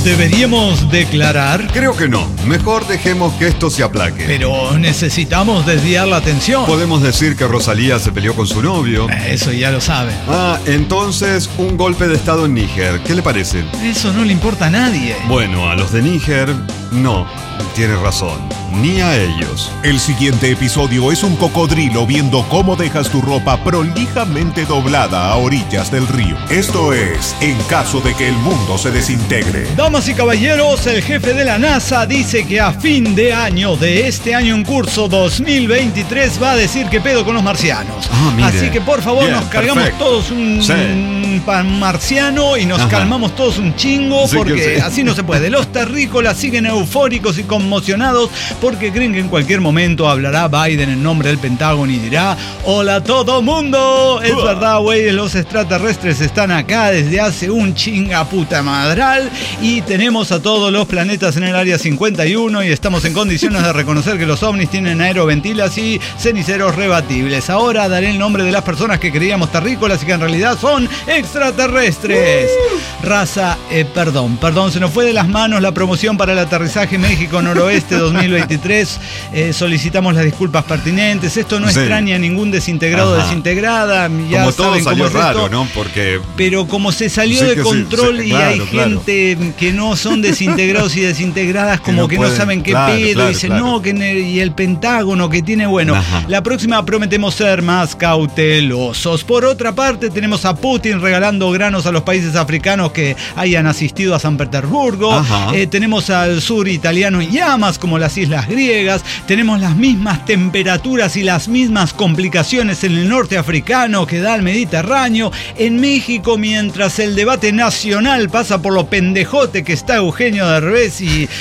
¿Deberíamos declarar? Creo que no. Mejor dejemos que esto se aplaque. Pero necesitamos desviar la atención. Podemos decir que Rosalía se peleó con su novio. Eso ya lo saben. Entonces un golpe de estado en Níger. ¿Qué le parece? Eso no le importa a nadie. Bueno, a los de Níger, no. Tiene razón. Ni a ellos. El siguiente episodio es un cocodrilo viendo cómo dejas tu ropa prolijamente doblada a orillas del río. Esto es En caso de que el mundo se desintegre. Damas y caballeros, el jefe de la NASA dice que a fin de año, de este año en curso 2023, va a decir qué pedo con los marcianos. Mire. Así que por favor, Bien, nos cargamos perfecto. todos un pan marciano y nos calmamos todos un chingo, Sí, porque sí. así no se puede. Los terrícolas siguen eufóricos y conmocionados porque creen que en cualquier momento hablará Biden en nombre del Pentágono y dirá: hola todo mundo. Es verdad, güey, los extraterrestres están acá desde hace un chinga puta madral y tenemos a todos los planetas en el área 51 y estamos en condiciones de reconocer que los ovnis tienen aeroventilas y ceniceros rebatibles. Ahora daré el nombre de las personas que creíamos terrícolas y que en realidad son extraterrestres. Raza, perdón, se nos fue de las manos la promoción para el aterrizaje México Noroeste 2023. Solicitamos las disculpas pertinentes. Esto no extraña a ningún desintegrado o desintegrada. Ya como todo saben salió cómo es raro, esto. ¿no? Porque... Pero como se salió Sí, de que control sí, y claro, hay gente que no son desintegrados y desintegradas, como que no pueden, saben qué claro, pedo, claro, dicen claro. no, y el Pentágono que tiene, bueno, la próxima prometemos ser más cautelosos. Por otra parte, tenemos a Putin regalando granos a los países africanos que hayan asistido a San Petersburgo. Tenemos al sur italiano en llamas, como las islas griegas. Tenemos las mismas temperaturas y las mismas complicaciones en el norte africano que da el Mediterráneo. En México, mientras el debate nacional pasa por lo pendejote que está Eugenio Derbez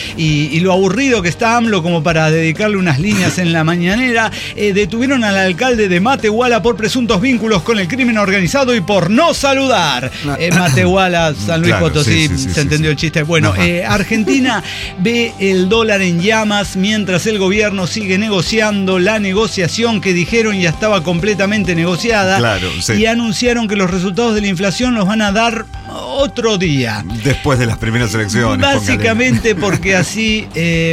y lo aburrido que está AMLO como para dedicarle unas líneas en la mañanera, detuvieron al alcalde de Matehuala por presuntos vínculos con el crimen organizado y por no saludar. Matehuala, San Luis Potosí, se entendió el chiste. Bueno, Argentina ve el dólar en llamas mientras el gobierno sigue negociando la negociación que dijeron ya estaba completamente negociada y anunciaron que los resultados de la inflación los van a dar otro día. Después de las primeras elecciones. Básicamente porque así,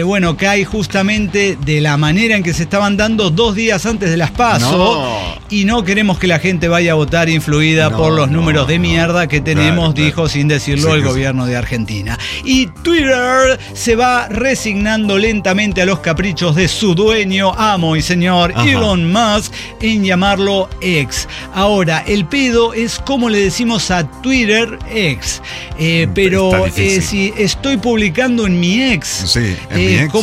cae justamente de la manera en que se estaban dando 2 días antes de las PASO y no queremos que la gente vaya a votar influida por los números de mierda que tenemos, dijo sin decirlo el gobierno de Argentina. Y Twitter se va resignando lentamente a los caprichos de su dueñño, amo y señor Elon Musk, en llamarlo X. Ahora, el pedo es cómo le decimos a Twitter X. Pero si estoy publicando en mi ex, en mi ex.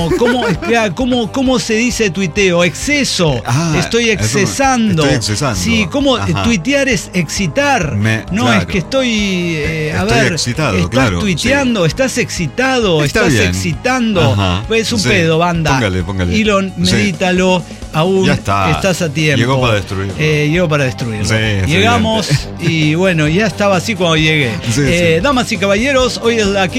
¿Cómo se dice tuiteo? Exceso. Estoy excesando. Sí, ¿cómo tuitear es excitar? Es que estoy excitado, estás tuiteando, estás excitado, estás excitando. Es un pedo, banda. Póngale. Elon, medítalo. Aún estás a tiempo. Llegó para destruirlo. Llegamos y bueno, ya estaba así cuando llegué. Damas y caballeros, hoy es la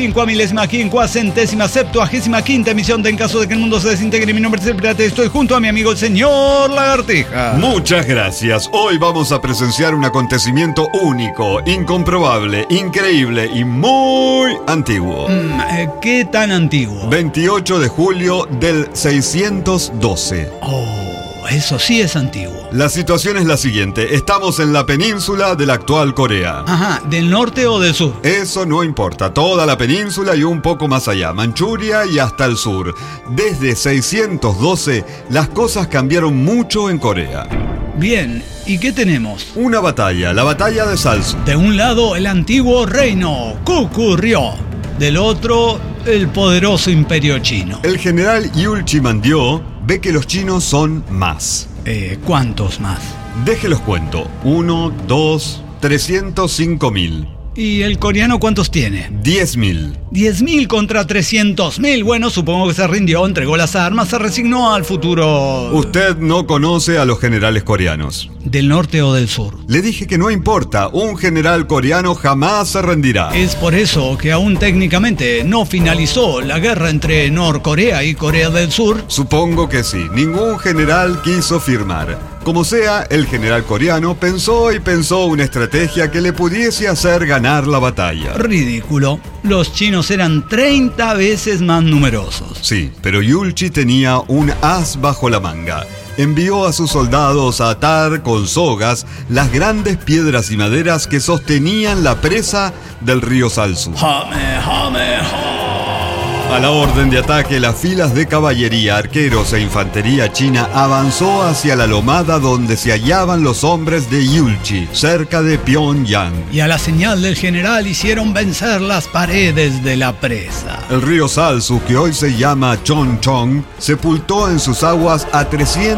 5.000.000.000.075 emisión de En caso de que el mundo se desintegre. Mi nombre es el Pirata y estoy junto a mi amigo el señor Lagartija. Muchas gracias. Hoy vamos a presenciar un acontecimiento único, incomprobable, increíble y muy antiguo. ¿Qué tan antiguo? 28 de julio del 612. Eso sí es antiguo. La situación es la siguiente. Estamos en la península de la actual Corea. ¿Del norte o del sur? Eso no importa. Toda la península y un poco más allá. Manchuria y hasta el sur. Desde 612, las cosas cambiaron mucho en Corea. Bien, ¿y qué tenemos? Una batalla, la batalla de Salsu. De un lado, el antiguo reino Kukurió. Del otro, el poderoso imperio chino. El general Yul Chimandió ve que los chinos son más. ¿Cuántos más? Déjelos cuento. 1, 2, 305.000. ¿Y el coreano cuántos tiene? 10.000. 10.000 contra 300.000. Bueno, supongo que se rindió, entregó las armas, se resignó al futuro. Usted no conoce a los generales coreanos. ¿Del norte o del sur? Le dije que no importa, un general coreano jamás se rendirá. Es por eso que aún técnicamente no finalizó la guerra entre Norcorea y Corea del Sur. Supongo que sí, ningún general quiso firmar. Como sea, el general coreano pensó y pensó una estrategia que le pudiese hacer ganar la batalla. Ridículo. Los chinos eran 30 veces más numerosos. Sí, pero Yulchi tenía un as bajo la manga. Envió a sus soldados a atar con sogas las grandes piedras y maderas que sostenían la presa del río Salsu. A la orden de ataque, las filas de caballería, arqueros e infantería china avanzó hacia la lomada donde se hallaban los hombres de Yulchi, cerca de Pyongyang. Y a la señal del general hicieron vencer las paredes de la presa. El río Salsu, que hoy se llama Chongchong, sepultó en sus aguas a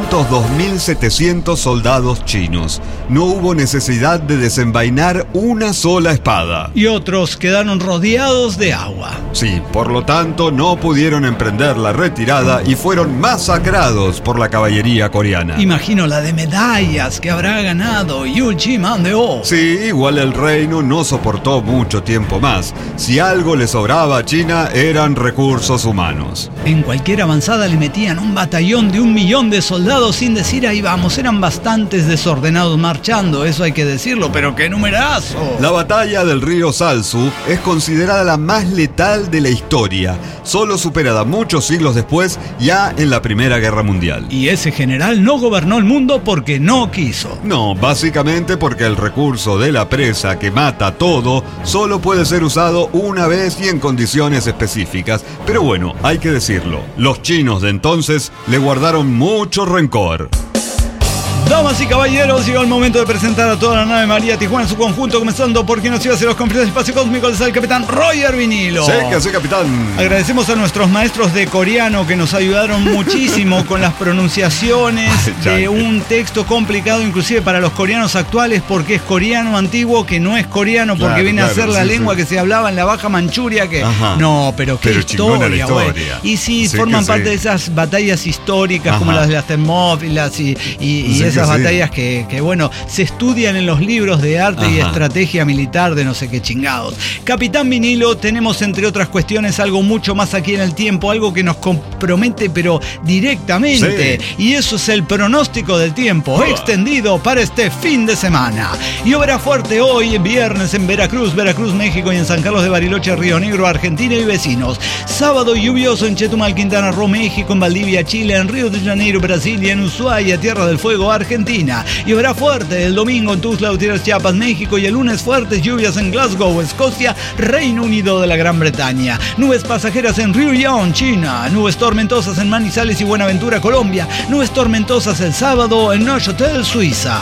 302.700 soldados chinos. No hubo necesidad de desenvainar una sola espada. Y otros quedaron rodeados de agua. Sí, por lo tanto, no pudieron emprender la retirada y fueron masacrados por la caballería coreana. Imagino la de medallas que habrá ganado Yulchi Mandeó. Sí, igual el reino no soportó mucho tiempo más. Si algo le sobraba a China, eran recursos humanos. En cualquier avanzada le metían un batallón de 1 millón de soldados sin decir ahí vamos. Eran bastantes desordenados marchando, eso hay que decirlo, pero ¡qué numerazo! La batalla del río Salsu es considerada la más letal de la historia, solo superada muchos siglos después, ya en la Primera Guerra Mundial. Y ese general no gobernó el mundo porque no quiso. No, básicamente porque el recurso de la presa que mata todo solo puede ser usado una vez y en condiciones específicas. Pero bueno, hay que decirlo, los chinos de entonces le guardaron mucho rencor. Damas y caballeros, llegó el momento de presentar a toda la nave María Tijuana en su conjunto, comenzando por quien nos iba a hacer los conflictos del espacio cósmico, el capitán Roger Vinilo. Sí, que sí, capitán. Agradecemos a nuestros maestros de coreano que nos ayudaron muchísimo con las pronunciaciones de un texto complicado, inclusive para los coreanos actuales, porque es coreano antiguo que no es coreano, porque viene a ser la lengua que se hablaba en la Baja Manchuria, que no, pero qué historia, güey. Y sí, forman parte de esas batallas históricas como las de las Termópilas y esas batallas que bueno, se estudian en los libros de arte y estrategia militar de no sé qué chingados. Capitán Vinilo, tenemos entre otras cuestiones algo mucho más aquí en el tiempo, algo que nos compromete pero directamente, y eso es el pronóstico del tiempo extendido para este fin de semana. Lloverá fuerte hoy viernes en Veracruz, México, y en San Carlos de Bariloche, Río Negro, Argentina y vecinos. Sábado lluvioso en Chetumal, Quintana Roo, México, en Valdivia, Chile, en Río de Janeiro, Brasil, y en Ushuaia, Tierra del Fuego, Argentina. Lloverá fuerte el domingo en Tuxtla Gutiérrez, Chiapas, México, y el lunes fuertes lluvias en Glasgow, Escocia, Reino Unido de la Gran Bretaña. Nubes pasajeras en Ryugyong, China. Nubes tormentosas en Manizales y Buenaventura, Colombia. Nubes tormentosas el sábado en Neuchâtel, Suiza.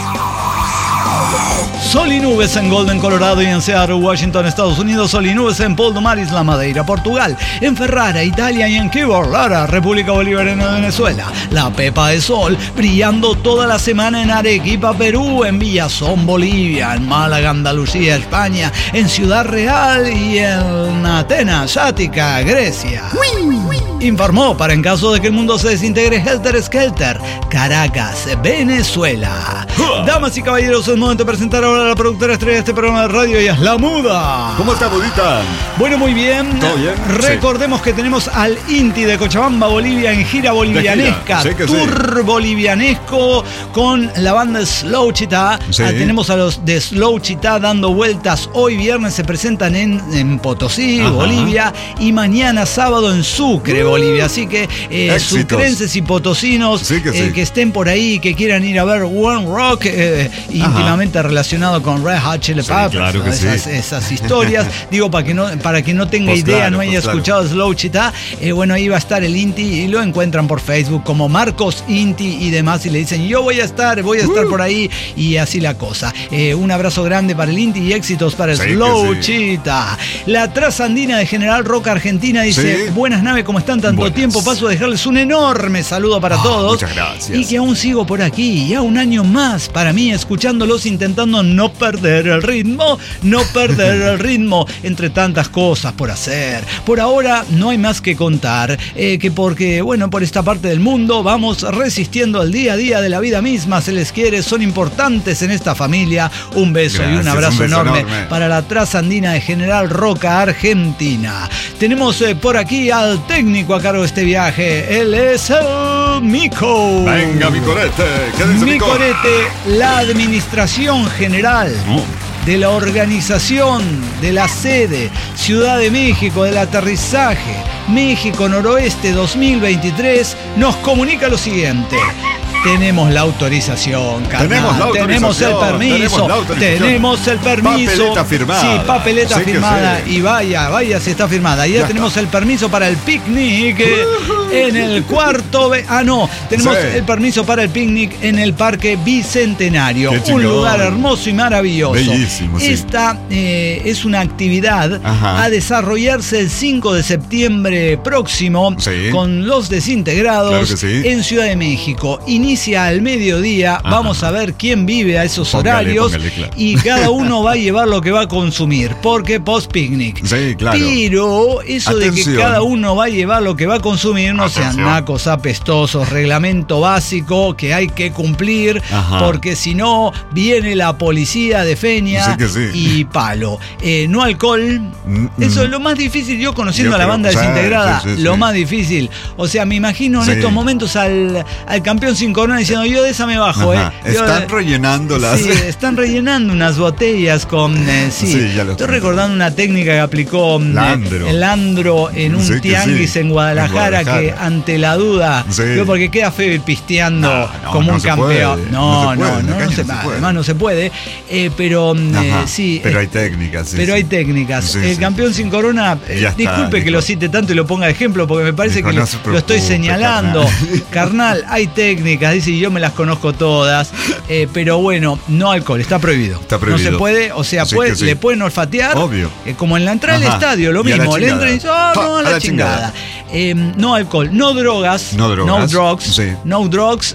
Sol y nubes en Golden, Colorado, y en Seattle, Washington, Estados Unidos. Sol y nubes en Poldo, Isla Madeira, Portugal. En Ferrara, Italia, y en Quibor, Lara, República Bolivariana de Venezuela. La pepa de sol brillando toda la semana en Arequipa, Perú. En Villazón, Bolivia. En Málaga, Andalucía, España. En Ciudad Real y en Atenas, Ática, Grecia. Informó, para en caso de que el mundo se desintegre, Helter Skelter, Caracas, Venezuela. Damas y caballeros, es momento de presentar ahora a la productora estrella de este programa de radio, ella es La Muda. ¿Cómo está, Mudita? Bueno, muy bien. ¿Todo bien? Recordemos que tenemos al Inti de Cochabamba, Bolivia, en gira bolivianesca, tour bolivianesco con la banda Slow Chita. Tenemos a los de Slow Chita dando vueltas. Hoy viernes se presentan en Potosí, Bolivia, y mañana sábado en Sucre, Bolivia. Así que sucrenses y potosinos que estén por ahí, que quieran ir a ver One Rock, íntimamente relacionado con Red Hot Chili Peppers, claro que esas historias. Digo, para que no tenga idea, no haya escuchado Slow Chita, bueno, ahí va a estar el Inti, y lo encuentran por Facebook como Marcos Inti y demás, y le dicen yo voy a estar por ahí, y así la cosa. Un abrazo grande para el Inti y éxitos para el Slow Chita. La Trasandina de General Rock Argentina dice: buenas naves, ¿cómo están? Tanto tiempo, paso a dejarles un enorme saludo para todos. Muchas gracias. Y que aún sigo por aquí, ya un año más para mí, escuchándolos, intentando no perder el ritmo, entre tantas cosas por hacer. Por ahora no hay más que contar, que porque, bueno, por esta parte del mundo vamos resistiendo el día a día de la vida misma, se les quiere, son importantes en esta familia. Un beso y un abrazo enorme para la Trasandina de General Roca Argentina. Tenemos por aquí al técnico a cargo de este viaje, él es el Mico. Venga, Micorete. ¿Qué dice Mico? Micorete, la administración general de la organización de la sede Ciudad de México del aterrizaje México Noroeste 2023 nos comunica lo siguiente. Tenemos la autorización, carnal. Tenemos el permiso. Tenemos el permiso. Papeleta firmada. Sí, papeleta firmada. Y vaya, si está firmada. Y ya tenemos el permiso para el picnic en el cuarto. Tenemos el permiso para el picnic en el Parque Bicentenario. Un lugar hermoso y maravilloso. Bellísimo, sí. Esta es una actividad a desarrollarse el 5 de septiembre próximo con los desintegrados en Ciudad de México. Inicia al mediodía, vamos a ver quién vive a esos horarios y cada uno va a llevar lo que va a consumir, porque post-picnic. Sí, claro. Pero eso de que cada uno va a llevar lo que va a consumir, no sean nacos apestosos, reglamento básico que hay que cumplir, porque si no, viene la policía de Feña y palo. No alcohol, eso es lo más difícil, yo conociendo a la banda desintegrada, lo más difícil. O sea, me imagino en estos momentos al campeón sin corona diciendo, yo de esa me bajo, Están rellenando las... Sí, están rellenando unas botellas con... Estoy recordando una técnica que aplicó el Andro en un tianguis en Guadalajara, que ante la duda, porque queda feo ir pisteando como un campeón. No se puede. Además no se puede. Pero Pero hay técnicas. Hay técnicas. El campeón sin corona, disculpe que lo cite tanto y lo ponga de ejemplo, porque me parece que lo estoy señalando. Carnal, hay técnicas, dice, y yo me las conozco todas, pero bueno, no alcohol, está prohibido. No se puede, o sea, le pueden olfatear. Obvio. Como en la entrada del estadio, lo mismo. Le entran y dicen, a la chingada. No alcohol, no drogas. No drugs.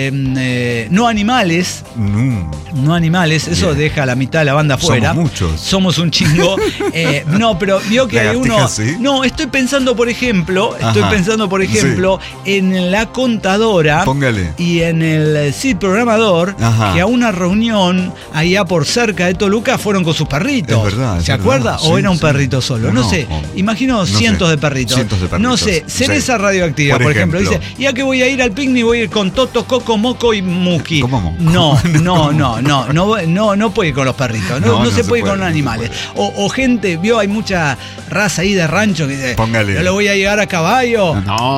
No animales. No animales, eso deja a la mitad de la banda afuera. Somos muchos. Somos un chingo. Pero vio que hay uno. No, estoy pensando, por ejemplo, en la contadora. Póngale. Y en el programador, que a una reunión allá por cerca de Toluca fueron con sus perritos. Es verdad. ¿Se acuerda? ¿O era un perrito solo? No sé. Imagino cientos de perritos. No sé. Cereza radioactiva, por ejemplo. Dice, ya que voy a ir al picnic, voy a ir con Toto, Coco, Moco y Muki. ¿Cómo? No puede ir con los perritos. No se puede ir con animales. O gente, vio, hay mucha raza ahí de rancho que dice, póngale. Yo lo voy a llevar a caballo.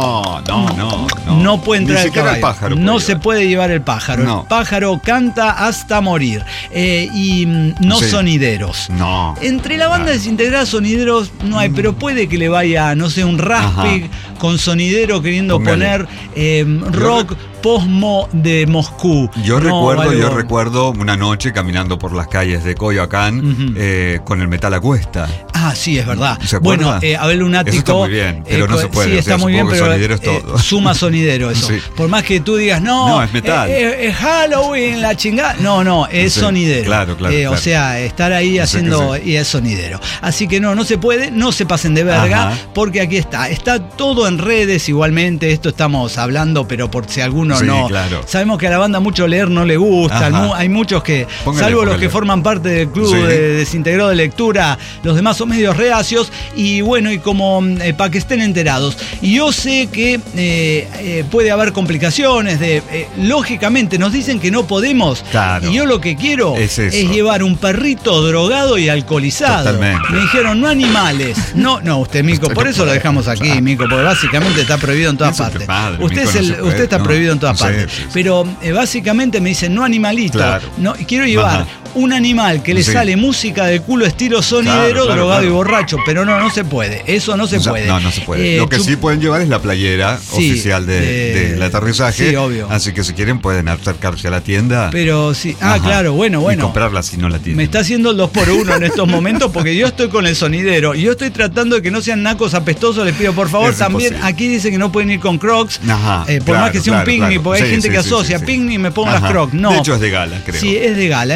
No puede entrar el caballo. No se puede llevar el pájaro. El pájaro canta hasta morir. Y sonideros. Entre la banda desintegrada, sonideros no hay, pero puede que le vaya, no sé, un Raspig con sonidero queriendo poner rock posmo de Moscú. Yo recuerdo una noche caminando por las calles de Coyoacán con el metal a cuesta. Sí, es verdad. Bueno, Abel Lunático. Eso está muy bien, pero no se puede. Sí, está muy bien, pero sonidero es todo. Suma sonidero eso. Por más que tú digas, no, es metal. Es Halloween, la chingada. No, es sonidero. Claro. O sea, estar ahí haciendo y es sonidero. Así que no se puede, no se pasen de verga, porque aquí está todo en redes igualmente. Esto estamos hablando, pero por si alguno no. Claro. Sabemos que a la banda mucho leer no le gusta. Hay muchos que, salvo los que forman parte del club de desintegrado de lectura, los demás son medios reacios. Y bueno, y como para que estén enterados. Y yo sé que puede haber complicaciones lógicamente nos dicen que no podemos. Claro. Y yo lo que quiero es llevar un perrito drogado y alcoholizado. Totalmente. Me dijeron, no animales. No, usted, Mico, por eso lo dejamos aquí, Mico, porque básicamente está prohibido en todas partes. Usted está prohibido en todas partes. Pero básicamente me dicen, no animalito. Claro. No, quiero llevar un animal que le sale música de culo estilo sonidero, drogado y borracho, pero no se puede. Eso no se puede. No se puede. Lo que sí pueden llevar es la playera oficial del aterrizaje. Sí, obvio. Así que si quieren pueden acercarse a la tienda. Pero sí. Claro, bueno. Y comprarla si no la tienen. Me está haciendo el 2x1 en estos momentos porque yo estoy con el sonidero y yo estoy tratando de que no sean nacos apestosos. Les pido por favor, también aquí dice que no pueden ir con Crocs. Por más que sea un picnic, porque hay gente que asocia picnic y me pongo las Crocs. No. De hecho es de gala, creo. Sí, es de gala. Es un picnic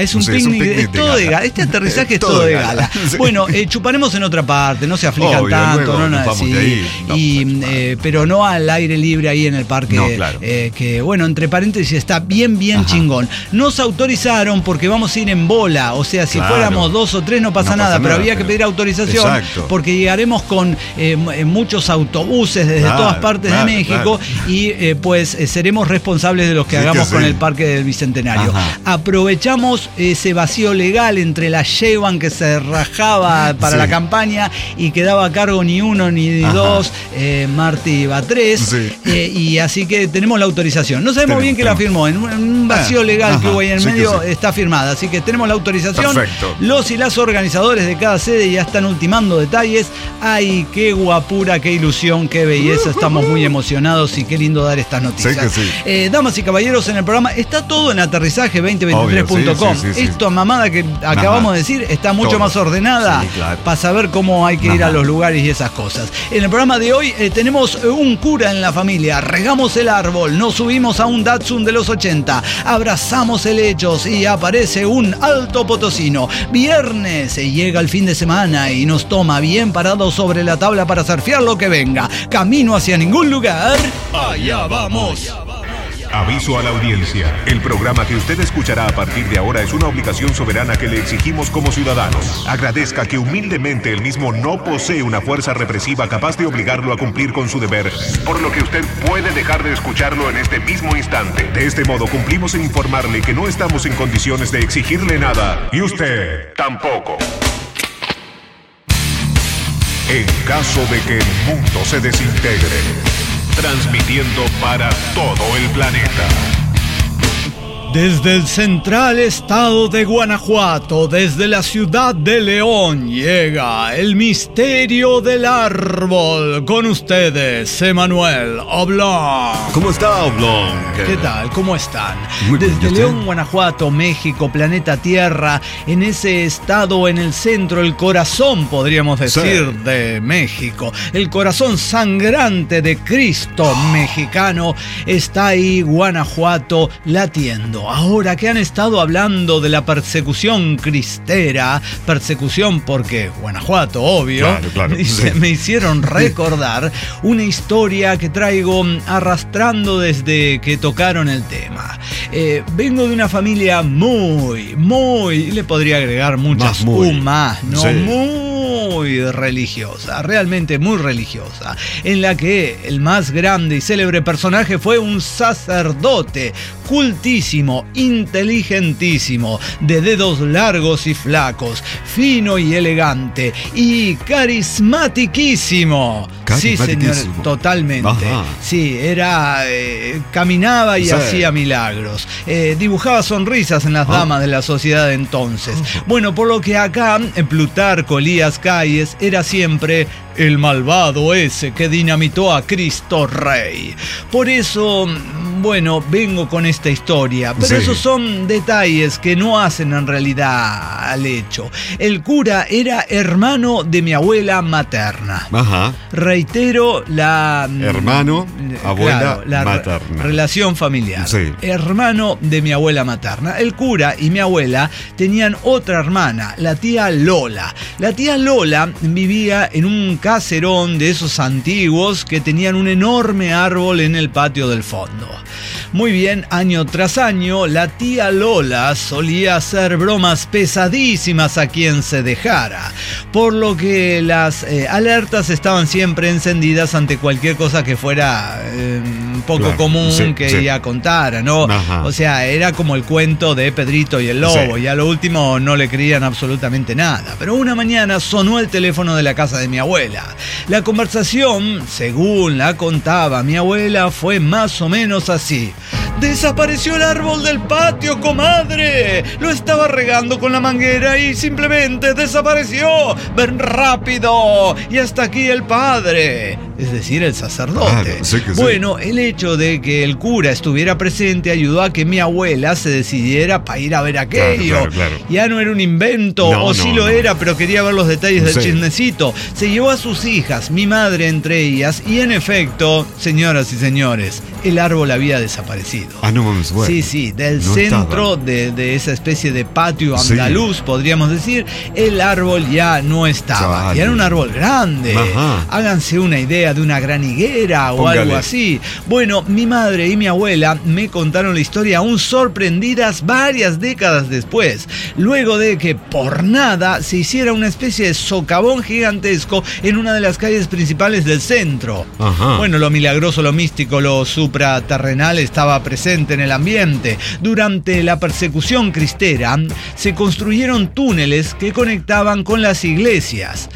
es todo de gala. Este aterrizaje es todo de gala. Sí. Bueno, chuparemos en otra parte, no se aflijan tanto, no así. Pero no al aire libre ahí en el parque. No, claro. Que bueno, entre paréntesis, está bien chingón. Nos autorizaron porque vamos a ir en bola. O sea, si fuéramos 2 o 3 no pasa nada, pero había que pedir autorización. Exacto. Porque llegaremos con muchos autobuses desde todas partes de México y pues seremos responsables de los que hagamos con el Parque del Bicentenario. Aprovechamos ese vacío legal entre la Sheinbaum que se rajaba para la campaña y quedaba a cargo ni uno ni dos, Martí iba 3 y así que tenemos la autorización. No sabemos bien que la firmó, en un vacío legal que hubo ahí en medio está firmada, así que tenemos la autorización. Perfecto. Los y las organizadores de cada sede ya están ultimando detalles. Ay, qué guapura, qué ilusión, qué belleza, estamos muy emocionados y qué lindo dar estas noticias. Damas y caballeros, en el programa está todo en aterrizaje2023.com. Esta mamada que acabamos de decir está mucho más ordenada para saber cómo hay que ir a los lugares y esas cosas. En el programa de hoy tenemos un cura en la familia, regamos el árbol, nos subimos a un Datsun de los 80, abrazamos helechos y aparece un Alto Potosino. Viernes llega el fin de semana y nos toma bien parados sobre la tabla para surfear lo que venga. Camino hacia ningún lugar. Allá vamos. Aviso a la audiencia. El programa que usted escuchará a partir de ahora es una obligación soberana que le exigimos como ciudadanos. Agradezca que humildemente el mismo no posee una fuerza represiva capaz de obligarlo a cumplir con su deber, por lo que usted puede dejar de escucharlo en este mismo instante. De este modo cumplimos en informarle que no estamos en condiciones de exigirle nada, y usted tampoco. En caso de que el mundo se desintegre, transmitiendo para todo el planeta. Desde el central estado de Guanajuato, desde la ciudad de León, llega el misterio del árbol. Con ustedes, Emanuel Oblong. ¿Cómo está, Oblong? ¿Qué tal? ¿Cómo están? Muy bien, desde León, Guanajuato, México, planeta Tierra, en ese estado, en el centro, el corazón, podríamos decir, de México. El corazón sangrante de Cristo mexicano, está ahí Guanajuato latiendo. Ahora que han estado hablando de la persecución cristera, persecución porque Guanajuato, obvio, claro. Me hicieron recordar una historia que traigo arrastrando desde que tocaron el tema. Vengo de una familia muy, le podría agregar muchas más, muy religiosa, realmente muy religiosa, en la que el más grande y célebre personaje fue un sacerdote cultísimo, inteligentísimo, de dedos largos y flacos, fino y elegante y carismatiquísimo. Sí, señor, totalmente. Sí, era caminaba y hacía milagros. Dibujaba sonrisas en las damas de la sociedad de entonces. Bueno, por lo que acá Plutarco Elías Calles era siempre el malvado ese que dinamitó a Cristo Rey. Por eso, bueno, vengo con esta historia, pero esos son detalles que no hacen en realidad al hecho. El cura era hermano de mi abuela materna. Reitero la... Hermano, abuela, materna. Relación familiar. Hermano de mi abuela materna. El cura y mi abuela tenían otra hermana, la tía Lola. La tía Lola vivía en un caserón de esos antiguos que tenían un enorme árbol en el patio del fondo. Muy bien, año tras año, la tía Lola solía hacer bromas pesadísimas a quien se dejara, por lo que las alertas estaban siempre encendidas ante cualquier cosa que fuera poco común que ella contara, ¿no? O sea, era como el cuento de Pedrito y el Lobo, y a lo último no le creían absolutamente nada. Pero una mañana sonó el teléfono de la casa de mi abuela. La conversación, según la contaba mi abuela, fue más o menos así. ¡Desapareció el árbol del patio, comadre! Lo estaba regando con la manguera y simplemente desapareció. ¡Ven rápido! Y hasta aquí el padre. es decir, el sacerdote. Claro, sí que sí. Bueno, el hecho de que el cura estuviera presente ayudó a que mi abuela se decidiera para ir a ver aquello. Claro. Ya no era un invento, lo era, pero quería ver los detalles del chismecito. Se llevó a sus hijas, mi madre entre ellas, y en efecto, señoras y señores, el árbol había desaparecido. No mames, bueno. Sí, del centro de esa especie de patio andaluz, podríamos decir, el árbol ya no estaba. Y era un árbol grande. Ajá. Háganse una idea de una gran higuera o algo así. Bueno, mi madre y mi abuela me contaron la historia aún sorprendidas varias décadas después, luego de que por nada se hiciera una especie de socavón gigantesco en una de las calles principales del centro. Ajá. Bueno, lo milagroso, lo místico, lo supraterrenal estaba presente en el ambiente. Durante la persecución cristera se construyeron túneles que conectaban con las iglesias.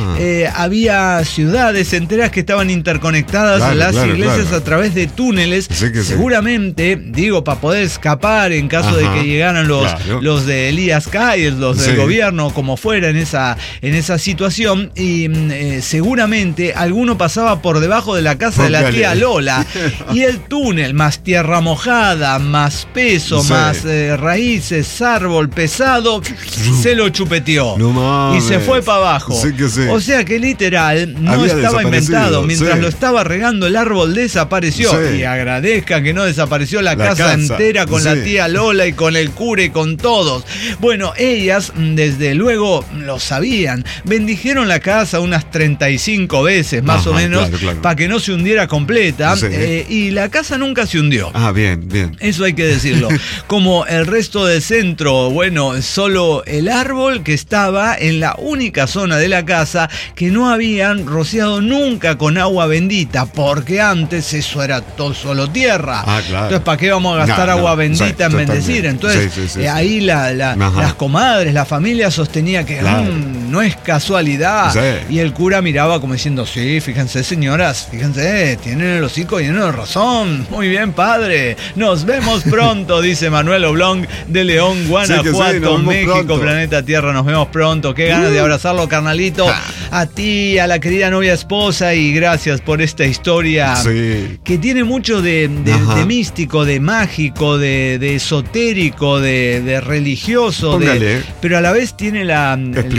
Había ciudades enteras que estaban interconectadas a las iglesias a través de túneles, seguramente, digo, para poder escapar en caso de que llegaran los de Elías Calles, los del gobierno, como fuera en esa situación, y seguramente alguno pasaba por debajo de la casa de la tía Lola, y el túnel, más tierra mojada, más peso, más raíces, árbol pesado, se lo chupeteó. No mames. Y se fue para abajo. O sea que literal no estaba inventado. Mientras lo estaba regando, el árbol desapareció. Y agradezca que no desapareció la casa entera con la tía Lola y con el cura y con todos. Bueno, ellas desde luego lo sabían. Bendijeron la casa unas 35 veces más o menos para que no se hundiera completa. Y la casa nunca se hundió. Bien. Eso hay que decirlo. Como el resto del centro, bueno, solo el árbol que estaba en la única zona de la casa que no habían rociado nunca con agua bendita, porque antes eso era todo solo tierra. Entonces, ¿para qué vamos a gastar agua bendita en bendecir? Entonces, ahí las comadres, la familia sostenía que no es casualidad. Y el cura miraba como diciendo, sí, fíjense señoras, fíjense, tienen el hocico lleno de razón. Muy bien, padre. Nos vemos pronto, dice Manuel Oblong de León, Guanajuato, México, pronto. Planeta Tierra. Nos vemos pronto. Qué ganas de abrazarlo, carnalito. A ti, a la querida novia esposa, y gracias por esta historia que tiene mucho de místico, de mágico, de esotérico, de religioso, pero a la vez tiene la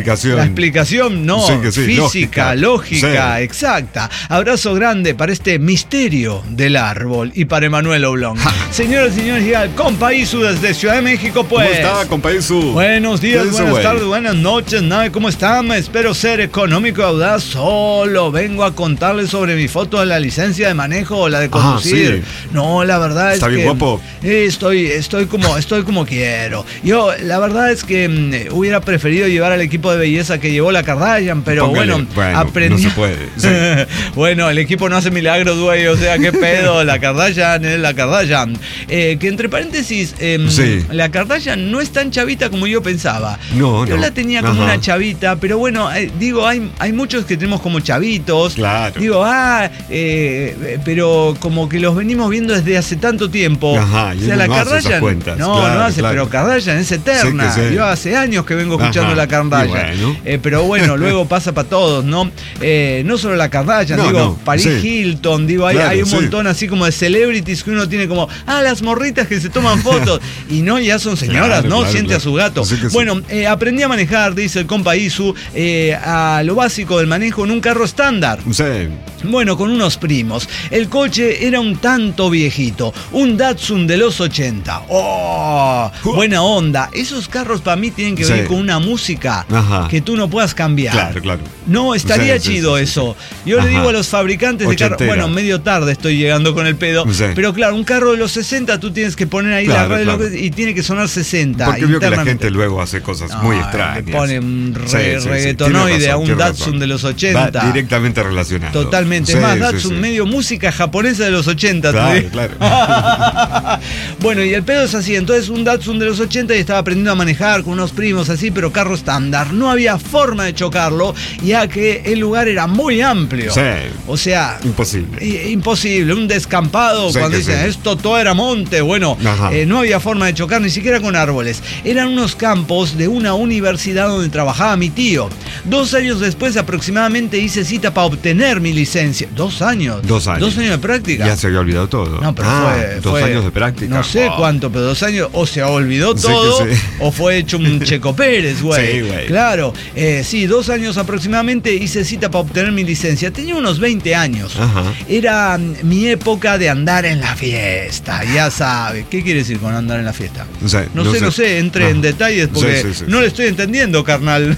explicación física, lógica, exacta. Abrazo grande para este misterio del árbol y para Emanuel Oblong. Señoras y señores, llega el compa Isu desde Ciudad de México, pues. ¿Cómo está, compa Isu? Buenos días, buenas tardes, buenas noches, ¿cómo están? Espero ser económico y audaz. Solo vengo a contarles sobre mi foto de la licencia de manejo o la de conducir. No, la verdad es que... ¿Está bien guapo? Estoy como quiero. Yo, la verdad es que hubiera preferido llevar al equipo de belleza que llevó la Kardashian, pero bueno, aprendí... No se puede. Bueno, el equipo no hace milagros, güey, o sea, qué pedo, la Kardashian es la Kardashian. Que entre paréntesis, la Kardashian no es tan chavita como yo pensaba. Yo la tenía como una chavita, pero bueno, digo, hay muchos que tenemos como chavitos. Claro. Digo, pero como que los venimos viendo desde hace tanto tiempo. O sea, la Kardashian no hace, pero Kardashian es eterna. Yo hace años que vengo escuchando la Kardashian. Pero bueno, luego pasa para todos, ¿no? No solo la Kardashian, Paris Hilton, hay un montón así como de celebrities que uno tiene como, las morritas que se toman fotos. Y no, ya son señoras, siente a su gato. Bueno, aprendí a manejar, dice el compa Isu, a lo básico del manejo en un carro estándar. Bueno, con unos primos. El coche era un tanto viejito, un Datsun de los 80. Buena onda. Esos carros para mí tienen que venir con una música que tú no puedas cambiar. Claro. No, estaría chido eso. Yo le digo a los fabricantes de carros, bueno, medio tarde estoy llegando con el pedo, pero claro, un carro de los 60 tú tienes que poner ahí la radio y tiene que sonar 60. Porque veo que la gente luego hace cosas muy extrañas. Le pone un reggaetonoide a un Datsun de los 80. Va directamente relacionado. Totalmente. Más Datsun, medio música japonesa de los 80. Claro. Bueno, y el pedo es así. Entonces, un Datsun de los 80 y estaba aprendiendo a manejar con unos primos así, pero carro estándar. No había forma de chocarlo, ya que el lugar era muy amplio. O sea, imposible. Un descampado, cuando dicen esto todo era monte. Bueno, no había forma de chocar ni siquiera con árboles. Eran unos campos de una universidad donde trabajaba mi tío. 2 años después después aproximadamente hice cita para obtener mi licencia. 2 años. 2 años. 2 años de práctica. Ya se había olvidado todo. No, pero fue 2 años de práctica. No sé cuánto, pero 2 años o se olvidó todo o fue hecho un Checo Pérez, güey. Sí, güey. Claro. Sí, 2 años aproximadamente hice cita para obtener mi licencia. Tenía unos 20 años. Ajá. Era mi época de andar en la fiesta, ya sabe. ¿Qué quiere decir con andar en la fiesta? No sé, entre en detalles porque no le estoy entendiendo, carnal.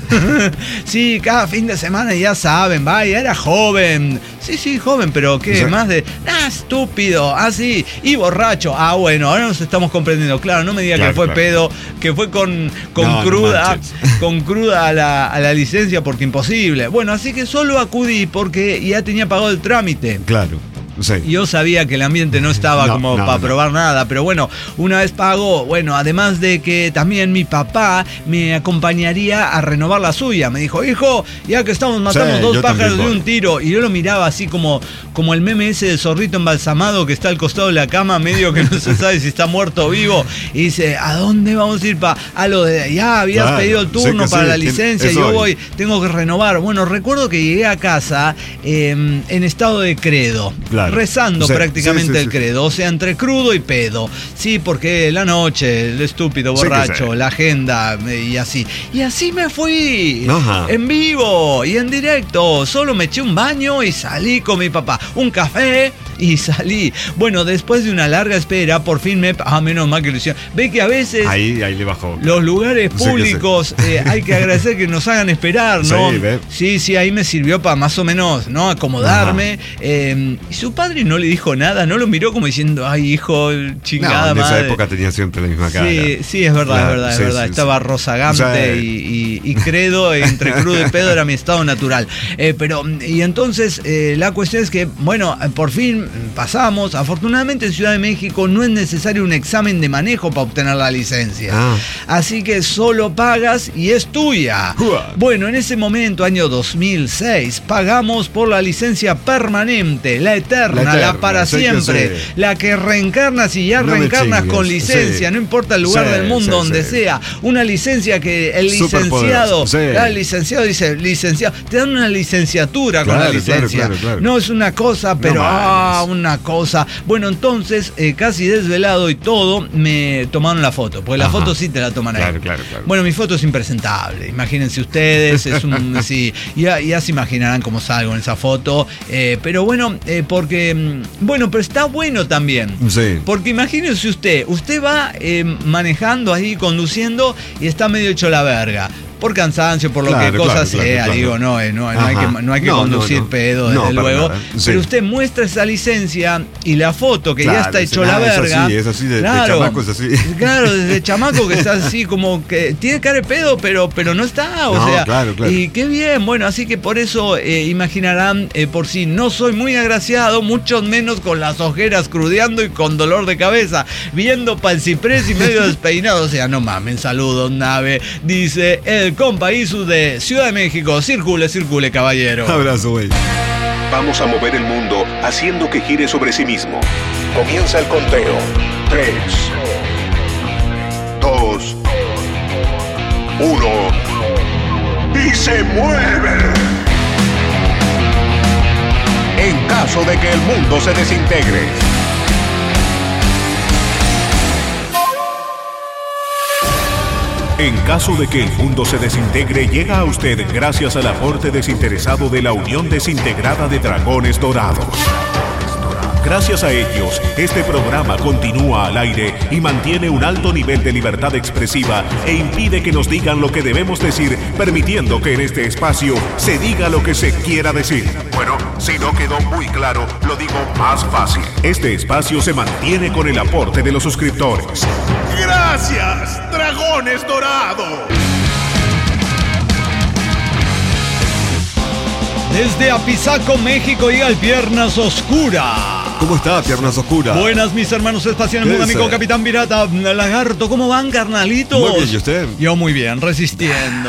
Sí, cada fin de semana ya saben, vaya, era joven. Sí, joven, pero ¿qué? Más de, estúpido, sí, y borracho. Bueno, ahora nos estamos comprendiendo. Claro, no me diga que fue pedo, que fue con cruda, con cruda a la licencia, porque imposible. Bueno, así que solo acudí porque ya tenía pagado el trámite. Claro. Sí. Yo sabía que el ambiente no estaba para probar nada, pero bueno, una vez pago, además de que también mi papá me acompañaría a renovar la suya. Me dijo, hijo, ya que estamos matando 2 pájaros de un tiro. Y yo lo miraba así como el meme ese del zorrito embalsamado que está al costado de la cama, medio que no se sabe si está muerto o vivo. Y dice, ¿a dónde vamos a ir? A lo de, ya habías pedido el turno para la licencia, yo voy, tengo que renovar. Bueno, recuerdo que llegué a casa en estado de credo. Claro. Rezando prácticamente el credo, o sea, entre crudo y pedo. Sí, porque la noche, el estúpido borracho, la agenda y así. Y así me fui. Ajá. En vivo y en directo. Solo me eché un baño y salí con mi papá. Un café y salí. Bueno, después de una larga espera, por fin menos mal que lo hicieron. Ve que a veces ahí le bajó. Los lugares públicos hay que agradecer que nos hagan esperar, ¿no? Sí, ahí me sirvió para más o menos, ¿no? Acomodarme. Y su padre no le dijo nada, no lo miró como diciendo, ay, hijo, chingada madre. En esa época tenía siempre la misma cara. Sí, es verdad, es verdad. Estaba rozagante y credo, entre crudo y pedo era mi estado natural. Y entonces la cuestión es que, por fin pasamos. Afortunadamente en Ciudad de México no es necesario un examen de manejo para obtener la licencia. Así que solo pagas y es tuya. Bueno, en ese momento, año 2006, pagamos por la licencia permanente, la eterna, la para siempre, la que reencarnas y ya reencarnas con licencia, no importa el lugar del mundo donde sea. Una licencia que el licenciado, el licenciado dice, licenciado, te dan una licenciatura con la licencia. Claro. No es una cosa, pero una cosa. Bueno, entonces, casi desvelado y todo, me tomaron la foto, porque la foto sí te la toman ahí. Claro. Bueno, mi foto es impresentable, imagínense ustedes, es un sí, ya se imaginarán cómo salgo en esa foto, pero bueno, porque pero está bueno también. Sí. Porque imagínense usted va manejando ahí, conduciendo y está medio hecho la verga. Por cansancio, por lo que cosa sea, digo, no hay que conducir pedo, desde luego. Pero usted muestra esa licencia y la foto que ya está hecho la verga. Es así, de chamaco es así. Claro, desde chamaco que está así como que tiene cara de pedo, pero no está, Claro. Y qué bien, bueno, así que por eso imaginarán, por si no soy muy agraciado, mucho menos con las ojeras crudeando y con dolor de cabeza, viendo para el ciprés y medio despeinado, o sea, no mamen, saludos, nave, dice el compa Isu de Ciudad de México. Circule, caballero. Abrazo, güey. Vamos a mover el mundo haciendo que gire sobre sí mismo. Comienza el conteo. 3, 2, 1 y se mueve. En caso de que el mundo se desintegre. En caso de que el mundo se desintegre, llega a usted gracias al aporte desinteresado de la Unión Desintegrada de Dragones Dorados. Gracias a ellos, este programa continúa al aire y mantiene un alto nivel de libertad expresiva e impide que nos digan lo que debemos decir, permitiendo que en este espacio se diga lo que se quiera decir. Bueno, si no quedó muy claro, lo digo más fácil. Este espacio se mantiene con el aporte de los suscriptores. ¡Gracias, Dragones Dorados! Desde Apizaco, México, llega el Piernas Oscuras. ¿Cómo está, Piernas Oscuras? Buenas, mis hermanos espaciales, muy amigo Capitán Pirata, Lagarto, ¿cómo van, carnalitos? Muy bien, ¿y usted? Yo muy bien, resistiendo.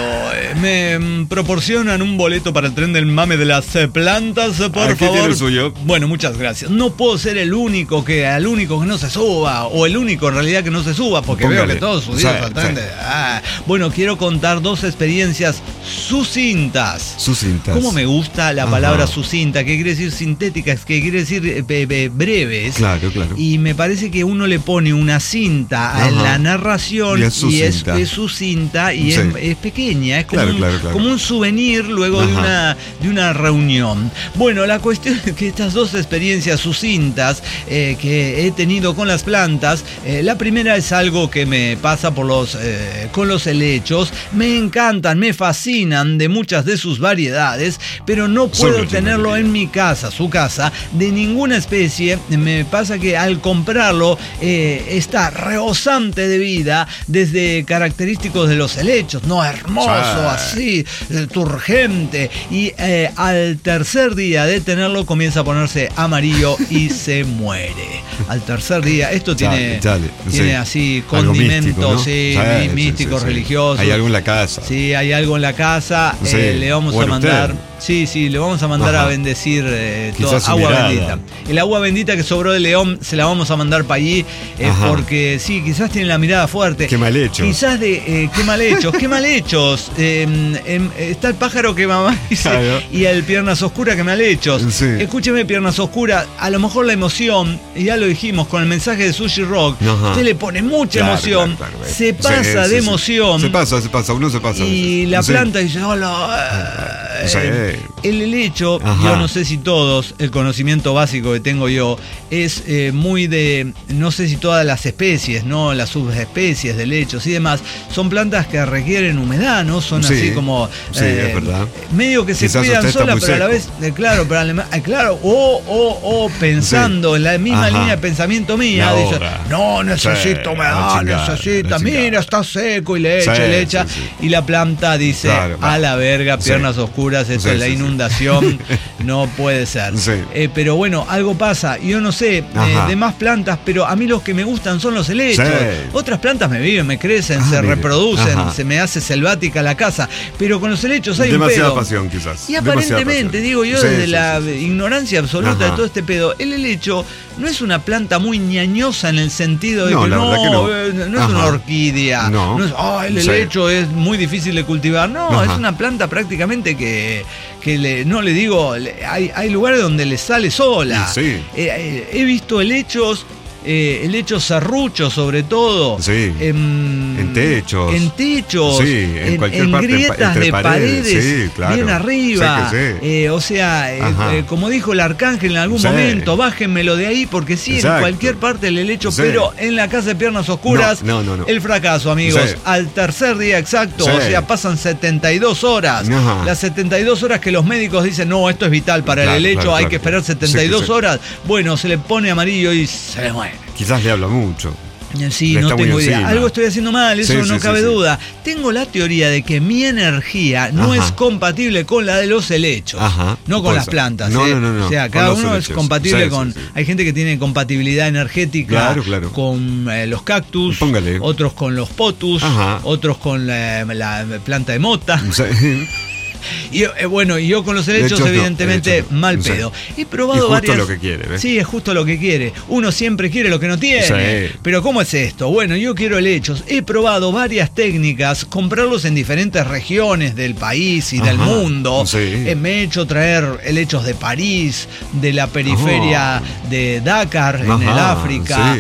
Me proporcionan un boleto para el tren del mame de las plantas, por favor. ¿Qué tiene el suyo? Bueno, muchas gracias. No puedo ser el único que no se suba, o el único en realidad que no se suba, porque Póngale. veo que todos subidos al tren de... Bueno, quiero contar 2 experiencias sucintas. Sucintas. ¿Cómo me gusta la palabra sucinta? ¿Qué quiere decir sintéticas? ¿Qué quiere decir breves? Claro, claro. Y me parece que uno le pone una cinta en la narración y es sucinta y es pequeña, es como, claro. como un souvenir luego de una reunión. Bueno, la cuestión es que estas 2 experiencias sucintas que he tenido con las plantas, la primera es algo que me pasa con los helechos. Me encantan, me fascinan de muchas de sus variedades, pero no puedo tenerlo en mi casa, su casa, de ninguna especie. Me pasa que al comprarlo está rebosante de vida, desde característicos de los helechos, no hermoso, así, turgente, y al tercer día de tenerlo comienza a ponerse amarillo y se muere. Al tercer día, esto tiene así condimentos, místicos, religiosos. Hay algo en la casa. Sí, hay algo en la casa. Le vamos a mandar. Sí, le vamos a mandar a bendecir toda agua bendita. El agua bendita que sobró de León se la vamos a mandar para allí, porque sí, quizás tiene la mirada fuerte. Qué mal hecho. Quizás qué mal hechos, qué mal hechos. Está el pájaro que mamá dice, y el Piernas Oscuras que mal hechos. Sí. Escúcheme, Piernas Oscuras, a lo mejor la emoción, y ya lo dijimos con el mensaje de Sushi Rock, usted le pone mucha emoción, se pasa de emoción. Se pasa, uno se pasa. Y la planta dice, hola. El helecho, yo no sé si todos, el conocimiento básico que tengo yo es muy de, no sé si todas las especies, ¿no? Las subespecies de helechos y demás, son plantas que requieren humedad, ¿no? Son así como es verdad. Medio que Quizás se cuidan solas, pero a la vez, pensando en la misma línea de pensamiento mía, dice, no, necesito humedad, mira, está seco, y le echa, y la planta dice, a la verga, Piernas Oscuras, esto es la inundación, no puede ser. Pero bueno, algo pasa, yo no sé de más plantas, pero a mí los que me gustan son los helechos. Otras plantas me viven, me crecen, se reproducen, se me hace selvática la casa, pero con los helechos hay demasiada un pedo. pasión, quizás. Y aparentemente, digo yo, desde la ignorancia absoluta de todo este pedo, el helecho no es una planta muy ñañosa en el sentido de que no es una orquídea, no es, el helecho es muy difícil de cultivar, es una planta prácticamente que no le digo, hay lugares donde le sale sola. He visto helechos serruchos sobre todo, en techos, en cualquier parte, grietas de paredes, bien arriba, o sea, como dijo el arcángel en algún momento, bájenmelo de ahí, porque en cualquier parte del helecho, pero en la casa de Piernas Oscuras, el fracaso, amigos, al tercer día exacto, o sea, pasan 72 horas, las 72 horas que los médicos dicen, no, esto es vital para el helecho, hay que esperar 72 horas, bueno, se le pone amarillo y se le muere. Quizás le habla mucho. Sí, no tengo idea. Algo estoy haciendo mal, eso no cabe duda. Tengo la teoría de que mi energía no es compatible con la de los helechos, no con las plantas. No. O sea, cada uno es compatible con... Hay gente que tiene compatibilidad energética con los cactus, otros con los potus, otros con la planta de mota. Y yo con los helechos, evidentemente, mal pedo. He probado varias. Es justo lo que quiere, Sí, es justo lo que quiere. Uno siempre quiere lo que no tiene. Pero ¿cómo es esto? Bueno, yo quiero helechos. He probado varias técnicas, comprarlos en diferentes regiones del país y del mundo. Me he hecho traer helechos de París, de la periferia de Dakar, en el África,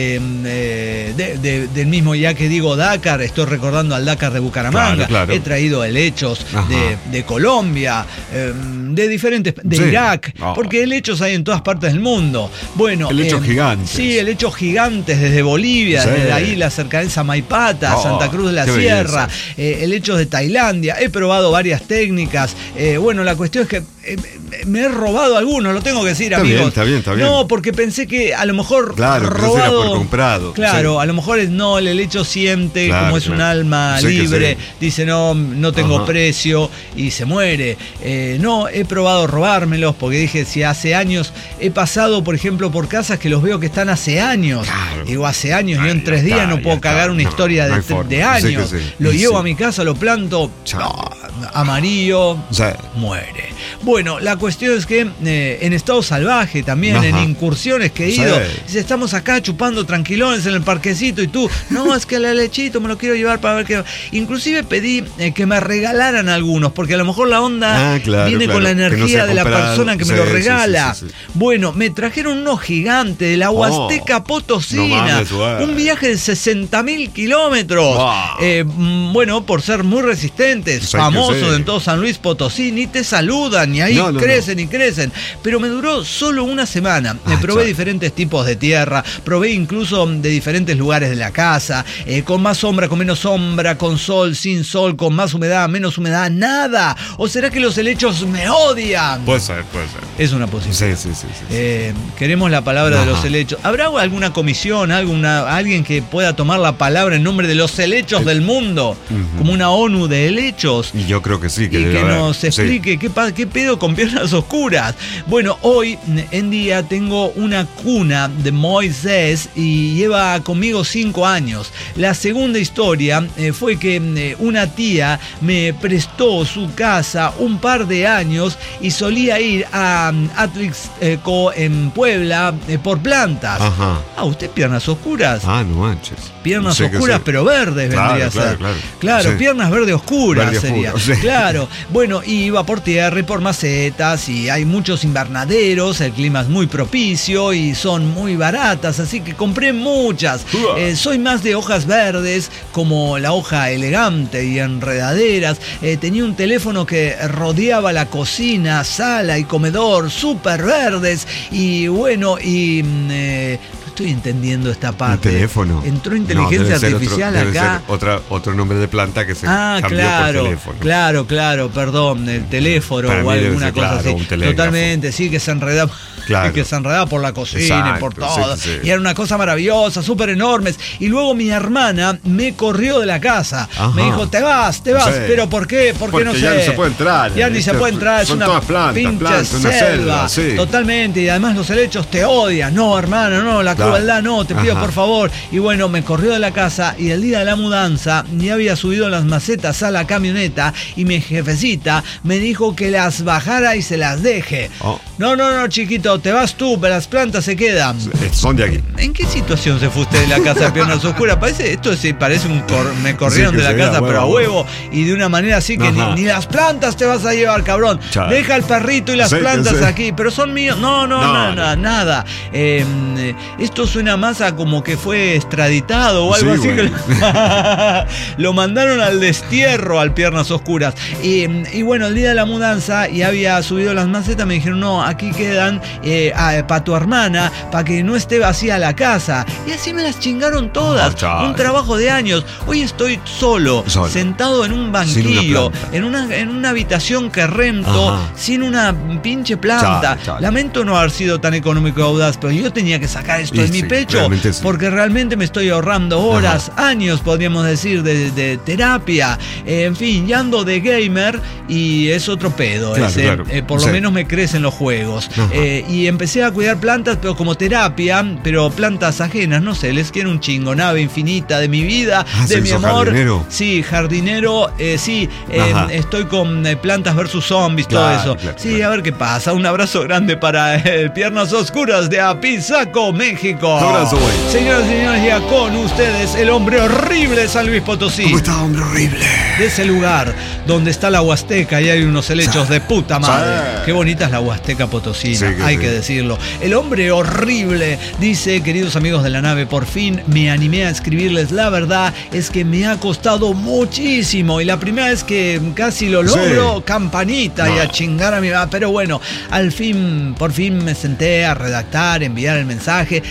del mismo, ya que digo Dakar, estoy recordando al Dakar de Bucaramanga. He traído helechos de Colombia, de diferentes, Irak, porque helechos hay en todas partes del mundo. Bueno, helechos gigantes. Sí, helechos gigantes desde Bolivia, desde ahí la cercanía Maipata, Santa Cruz de la Sierra, helechos de Tailandia. He probado varias técnicas. Bueno, la cuestión es que me he robado algunos, lo tengo que decir, está amigos. Bien, está bien. No, porque pensé que a lo mejor claro, robado... por comprado. Claro, sí. A lo mejor el helecho siente, claro, como es un alma libre, dice no tengo precio y se muere. No, he probado robármelos porque dije, si hace años he pasado, por ejemplo, por casas que los veo que están hace años. Claro. Digo, hace años, yo en 3 días no puedo cagar una historia de años. Lo llevo a mi casa, lo planto, amarillo, muere. Bueno, la cuestión es que en estado salvaje también, en incursiones que he ido, estamos acá chupando tranquilones en el parquecito y tú, no, es que el helechito me lo quiero llevar para ver qué... Inclusive pedí que me regalaran algunos, porque a lo mejor la onda viene con la energía de la persona que me lo regala. Sí. Bueno, me trajeron unos gigantes de la Huasteca Potosina, un viaje de 60.000 kilómetros. Bueno, por ser muy resistentes, famosos en todo San Luis Potosí, ni te saludan, ni ahí crecen y crecen. Pero me duró solo una semana. Me probé diferentes tipos de tierra, probé incluso de diferentes lugares de la casa, con más sombra, con menos sombra, con sol, sin sol, con más humedad, menos humedad, nada. ¿O será que los helechos me odian? Puede ser. Es una posibilidad. Sí. Queremos la palabra de los helechos. ¿Habrá alguna comisión, alguien que pueda tomar la palabra en nombre de los helechos del mundo? Como una ONU de helechos. Y yo creo que sí. Que nos explique qué pedo con piernas oscuras. Bueno, hoy en día tengo una cuna de Moisés y lleva conmigo 5 años. La segunda historia fue que una tía me prestó su casa un par de años y solía ir a Atlixco en Puebla por plantas. ¿Usted piernas oscuras? No manches. Piernas oscuras pero verdes vendría a ser. Claro, piernas verde oscuras sería. Claro. Bueno, iba por tierra y por macetas y hay muchos invernaderos, el clima es muy propicio y son muy baratas, así que compré muchas. Soy más de hojas verdes, como la hoja elegante y enredaderas. Tenía un teléfono que rodeaba la cocina, sala y comedor, súper verdes. Y bueno, estoy entendiendo esta parte. ¿Un teléfono? Entró inteligencia artificial acá. Otro nombre de planta que se cambió por teléfono. Claro, perdón, el teléfono o alguna cosa así. Totalmente, sí, que se enredaba. Que se enredaba por la cocina y por todo. Y era una cosa maravillosa, súper enormes. Y luego mi hermana me corrió de la casa. Me dijo, te vas. ¿Pero por qué? Porque no sé. Ya no se puede entrar. Ya ni se puede entrar. Es una pinche selva. Totalmente. Y además los helechos te odian. No, hermana, no, la crueldad no, te pido por favor. Y bueno, me corrió de la casa y el día de la mudanza ni había subido las macetas a la camioneta y mi jefecita me dijo que las bajara y se las deje. No, chiquito, te vas tú, pero las plantas se quedan. Son de aquí. ¿En qué situación se fue usted de la casa de piernas oscuras? Parece me corrieron de la casa, pero a huevo. Y de una manera así que ni las plantas te vas a llevar, cabrón. Deja el perrito y las plantas aquí, pero son míos. No, nada. Esto suena más a como que fue extraditado o algo así. Bueno. Lo mandaron al destierro al piernas oscuras. Y bueno, el día de la mudanza y había subido las macetas, me dijeron, no, aquí quedan para tu hermana, para que no esté vacía la casa. Y así me las chingaron todas. Un trabajo de años. Hoy estoy solo. Sentado en un banquillo, en una habitación que rento, sin una pinche planta. Lamento no haber sido tan económico y audaz, pero yo tenía que sacar esto de mi pecho, porque realmente me estoy ahorrando horas, años, podríamos decir, de terapia. En fin, ya ando de gamer y es otro pedo. Por lo menos me crecen los juegos. Y empecé a cuidar plantas, pero como terapia, pero plantas ajenas, no sé, les quiero un chingo, nave infinita de mi vida, de mi amor. ¿Jardinero? Sí, jardinero, estoy con Plantas versus Zombies, todo eso. A ver qué pasa. Un abrazo grande para Piernas Oscuras de Apizaco, México. Un abrazo, güey. Señoras y señores, ya con ustedes el hombre horrible de San Luis Potosí. ¿Cómo está, hombre horrible? De ese lugar donde está la Huasteca y hay unos helechos de puta madre. Qué bonita es la Huasteca Potosina, hay que decirlo. El hombre horrible dice, queridos amigos de la nave, por fin me animé a escribirles. La verdad es que me ha costado muchísimo y la primera vez que casi lo logro, campanita y a chingar a mi... Pero bueno, por fin me senté a redactar, enviar el mensaje.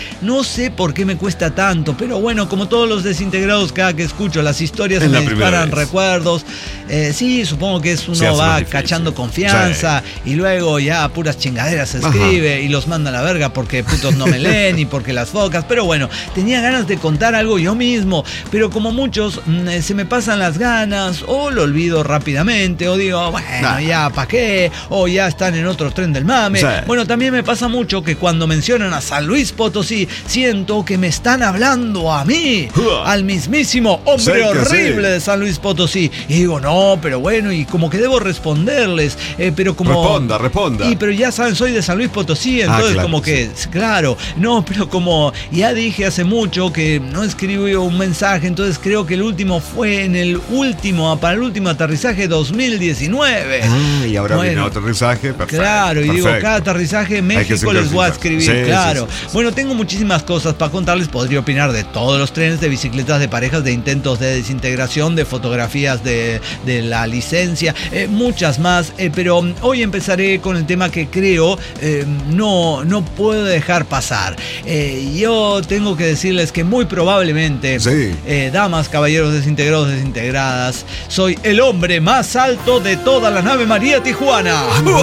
No sé por qué me cuesta tanto, pero bueno, como todos los desintegrados, cada que escucho las historias me disparan recuerdos. Sí, supongo que uno va cachando confianza y luego ya puras chingaderas se escribe y los manda a la verga porque putos no me leen y porque las focas. Pero bueno, tenía ganas de contar algo yo mismo, pero como muchos se me pasan las ganas o lo olvido rápidamente o digo, bueno, ya pa' qué, o ya están en otro tren del mame. Bueno, también me pasa mucho que cuando mencionan a San Luis Potosí, siento que me están hablando a mí, al mismísimo hombre horrible de San Luis Potosí. Y digo, no, pero bueno, y como que debo responderles, pero como... Responda. Y pero ya saben, soy de San Luis Potosí, entonces claro, como que, claro, no, pero como ya dije hace mucho que no escribí un mensaje, entonces creo que el último fue para el último aterrizaje 2019. Y ahora viene otro aterrizaje, perfecto. Claro, y digo, cada aterrizaje México les voy a escribir, claro. Sí. Bueno, tengo muchísimas cosas para contarles, podría opinar de todos los trenes, de bicicletas, de parejas, de intentos de desintegración, de fotografías de la licencia, muchas más, pero hoy empezaré con el tema que creo no puedo dejar pasar. Yo tengo que decirles que muy probablemente, damas, caballeros desintegrados, desintegradas, soy el hombre más alto de toda la nave María Tijuana.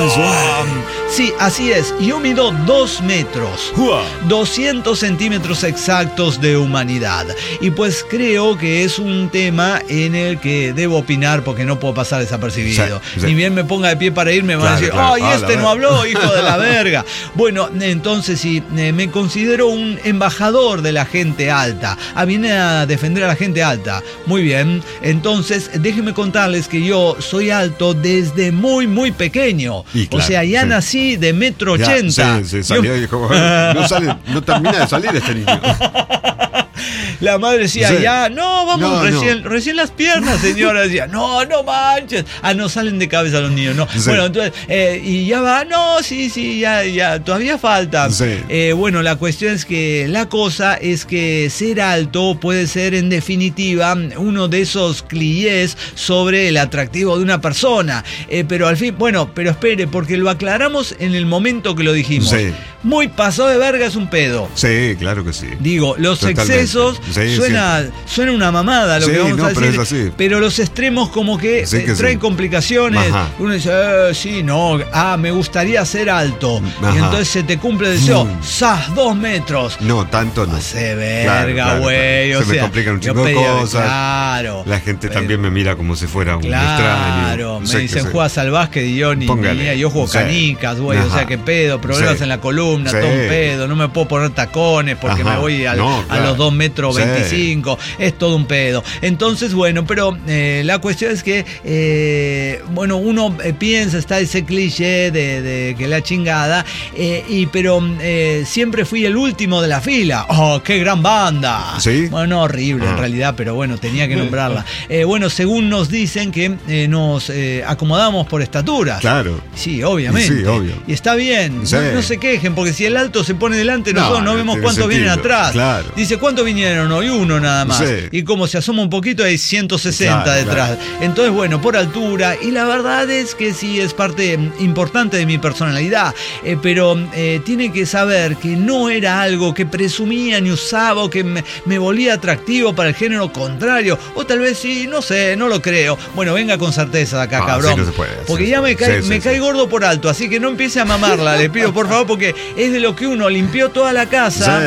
Sí, así es. Yo mido 2 metros, 200 centímetros exactos de humanidad. Y pues creo que es un tema en el que debo opinar porque no puedo pasar desapercibido. Ni bien me ponga de pie para ir, me van a decir, ¡ay, este no habló, hijo de la verga! Bueno, entonces sí, me considero un embajador de la gente alta. Vine a defender a la gente alta. Muy bien. Entonces, déjenme contarles que yo soy alto desde muy, muy pequeño. Claro, o sea, ya nací de 1,80 m. Salió y dijo, no termina de salir este niño. La madre decía, recién las piernas, señora. Decía, no manches. No salen de cabeza los niños, no. Bueno, entonces, y ya va, ya, todavía falta. Bueno, la cuestión es que la cosa es que ser alto puede ser, en definitiva, uno de esos clichés sobre el atractivo de una persona. Pero al fin, pero espere, porque lo aclaramos en el momento que lo dijimos. Muy pasado de verga es un pedo. Sí, claro que sí. Digo, los excesos suena una mamada lo que vamos a decir, pero los extremos como que traen complicaciones. Uno dice, me gustaría ser alto. Y entonces se te cumple el deseo, 2 metros. No, tanto no. Hace verga, güey. Se me complican un chingo de cosas. Claro. La gente también me mira como si fuera un extraño. Claro, me dicen, juegas al básquet y yo juego canicas, güey. O sea, qué pedo, problemas en la columna, todo un pedo. No me puedo poner tacones porque me voy a los 2 metros 25, es todo un pedo. Entonces, bueno, pero la cuestión es que, uno piensa, está ese cliché de que la chingada, pero siempre fui el último de la fila. ¡Oh, qué gran banda! ¿Sí? Bueno, horrible en realidad, pero bueno, tenía que nombrarla. Según nos dicen que nos acomodamos por estatura. Claro. Sí, obviamente. Sí, obvio. Y está bien, no se quejen, porque si el alto se pone delante, nosotros no vemos cuántos vienen atrás. Claro. Dice, ¿cuántos vinieron hoy? Uno nada más. Y como se asoma un poquito, hay 160 detrás. Claro. Entonces, bueno, por altura. Y la verdad es que sí, es parte importante de mi personalidad. Pero tiene que saber que no era algo que presumía ni usaba o que me volvía atractivo para el género contrario. O tal vez sí, no sé, no lo creo. Bueno, venga con certeza acá, cabrón. No se puede, porque ya me cae gordo por alto. Así que no empiece a mamarla, le pido por favor, porque es de lo que uno limpió toda la casa.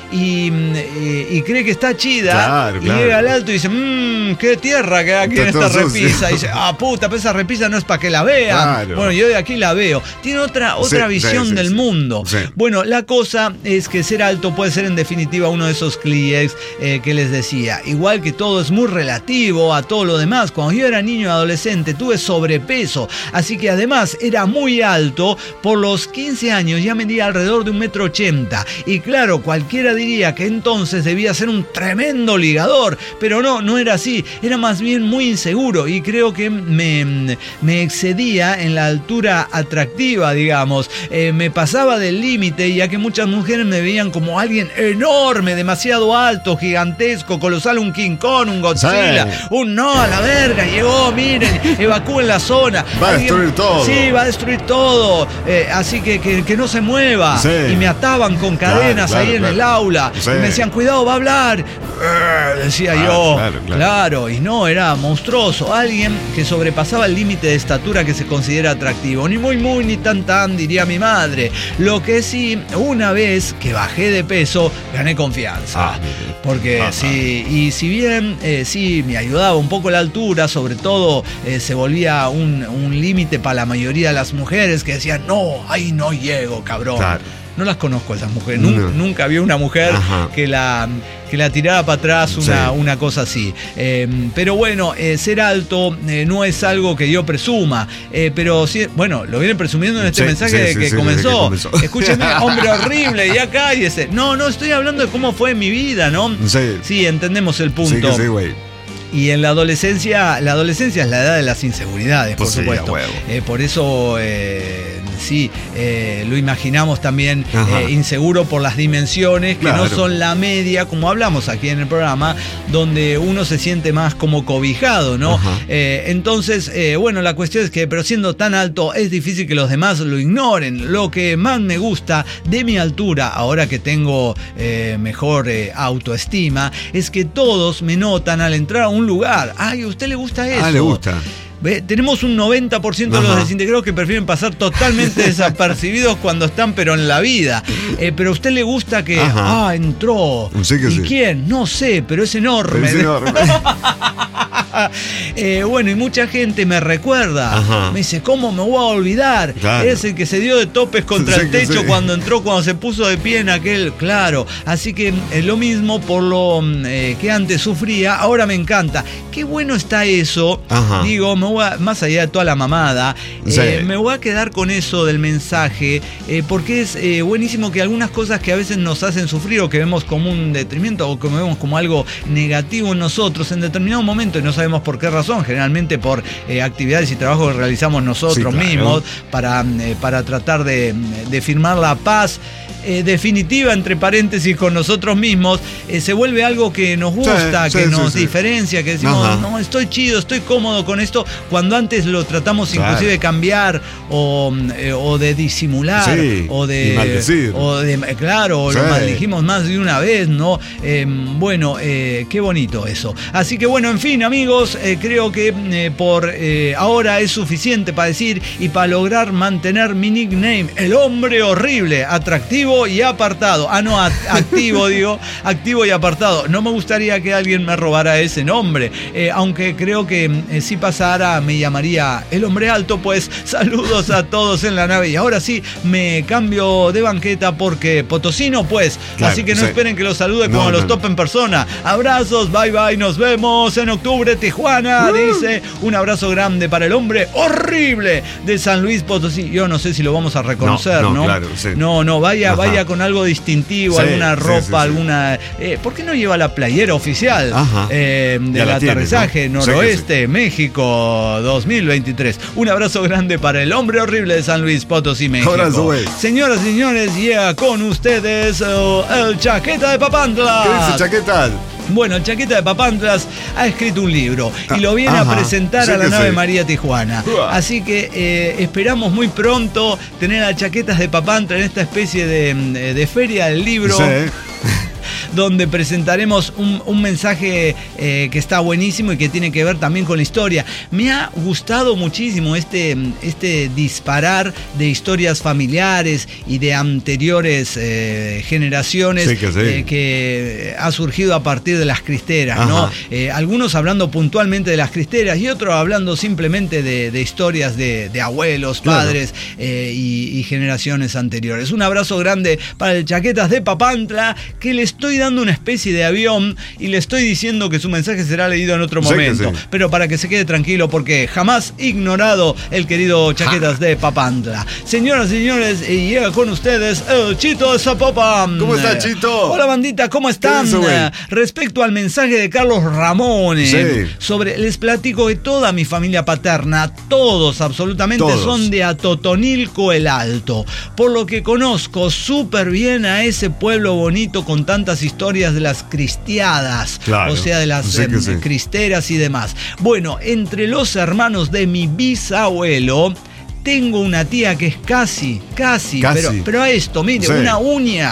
Y cree que está chida, y llega al alto y dice, qué tierra que hay aquí en esta repisa. Y dice, puta, pero esa repisa no es para que la vean. Claro. Bueno, yo de aquí la veo. Tiene otra visión del mundo. Bueno, la cosa es que ser alto puede ser en definitiva uno de esos clichés que les decía. Igual que todo es muy relativo a todo lo demás. Cuando yo era niño y adolescente tuve sobrepeso, así que además era muy alto. Por los 15 años ya medía alrededor de 1,80 m. Y claro, cualquiera diría que entonces debía ser un tremendo ligador, pero no era así, era más bien muy inseguro y creo que me excedía en la altura atractiva, digamos, me pasaba del límite, ya que muchas mujeres me veían como alguien enorme, demasiado alto, gigantesco, colosal, un King Kong, un Godzilla, a la verga, llegó, miren, evacúen la zona. Va a destruir todo. Sí, va a destruir todo, así que no se mueva, y me ataban con cadenas ahí en el aula. aula. Sí. Y me decían, cuidado, va a hablar. Decía yo. Claro, y no, era monstruoso. Alguien que sobrepasaba el límite de estatura que se considera atractivo. Ni muy, ni tan, diría mi madre. Lo que sí, una vez que bajé de peso, gané confianza. Porque sí, y si bien sí me ayudaba un poco la altura, sobre todo se volvía un límite para la mayoría de las mujeres que decían, no, ahí no llego, cabrón. Claro. No las conozco esas mujeres, nunca vi una mujer que la tirara para atrás una cosa así. Pero bueno, ser alto no es algo que yo presuma, pero sí, bueno, lo vienen presumiendo en este mensaje que comenzó. Escúcheme, hombre horrible, ya cállese. No, estoy hablando de cómo fue mi vida, ¿no? Sí, entendemos el punto. Sí, güey. Y en la adolescencia es la edad de las inseguridades, por supuesto. Por eso lo imaginamos también inseguro por las dimensiones que no son la media, como hablamos aquí en el programa, donde uno se siente más como cobijado, ¿no? Entonces, bueno, la cuestión es que, pero siendo tan alto, es difícil que los demás lo ignoren. Lo que más me gusta de mi altura, ahora que tengo mejor autoestima, es que todos me notan al entrar a un lugar. Ay, ¿a usted le gusta eso? Le gusta. Tenemos un 90% de los desintegrados que prefieren pasar totalmente desapercibidos cuando están, pero en la vida. Pero a usted le gusta que, entró. ¿Y quién? No sé, pero es enorme. Bueno, y mucha gente me recuerda, me dice, ¿cómo me voy a olvidar? Es el que se dio de topes contra el techo cuando entró, cuando se puso de pie en aquel, así que lo mismo por lo que antes sufría, ahora me encanta. Qué bueno está eso. Digo, más allá de toda la mamada, me voy a quedar con eso del mensaje, porque es buenísimo que algunas cosas que a veces nos hacen sufrir o que vemos como un detrimento o que vemos como algo negativo en nosotros en determinado momento y no sabemos por qué razón, generalmente por actividades y trabajos que realizamos nosotros mismos para tratar de firmar la paz definitiva, entre paréntesis, con nosotros mismos, se vuelve algo que nos gusta, que nos diferencia, que decimos, no, estoy chido, estoy cómodo con esto, cuando antes lo tratamos inclusive de cambiar o de disimular o de maldecir. Lo maldijimos más de una vez, ¿no? Bueno, qué bonito eso. Así que bueno, en fin, amigos, creo que por ahora es suficiente para decir y para lograr mantener mi nickname, el hombre horrible, atractivo y apartado. Activo, digo, activo y apartado. No me gustaría que alguien me robara ese nombre, aunque creo que si pasara me llamaría el hombre alto. Pues saludos a todos en la nave. Y ahora sí, me cambio de banqueta porque potosino, pues. Así que no esperen que los salude cuando los tope en persona. Abrazos, bye bye, nos vemos en octubre, Tijuana. Dice, un abrazo grande para el hombre horrible de San Luis Potosí. Yo no sé si lo vamos a reconocer, ¿no? No, vaya con algo distintivo, alguna ropa, alguna... ¿por qué no lleva la playera oficial del aterrizaje noroeste, México 2023? Un abrazo grande para el hombre horrible de San Luis Potosí, México. Señoras y señores, llega con ustedes el Chaqueta de Papantla. ¿Qué dice Chaqueta? Bueno, el Chaqueta de Papantlas ha escrito un libro y lo viene a presentar a la nave María Tijuana. Así que esperamos muy pronto tener a Chaquetas de Papantla en esta especie de feria del libro. Donde presentaremos un mensaje que está buenísimo y que tiene que ver también con la historia. Me ha gustado muchísimo este disparar de historias familiares y de anteriores generaciones que ha surgido a partir de las cristeras, ¿no? Algunos hablando puntualmente de las cristeras y otros hablando simplemente de historias de abuelos, padres y generaciones anteriores. Un abrazo grande para el Chaquetas de Papantla, que le estoy dando una especie de avión y le estoy diciendo que su mensaje será leído en otro momento, pero para que se quede tranquilo, porque jamás ignorado el querido Chaquetas de Papantla. Señoras y señores, llega con ustedes el Chito de Zapopan. ¿Cómo está, Chito? Hola, bandita, ¿cómo están? Respecto al mensaje de Carlos Ramón, les platico que toda mi familia paterna, todos absolutamente, son de Atotonilco el Alto, por lo que conozco súper bien a ese pueblo bonito con tantas historias de las cristiadas, o sea, de las cristeras y demás. Bueno, entre los hermanos de mi bisabuelo tengo una tía que es casi, pero a esto, mire, una uña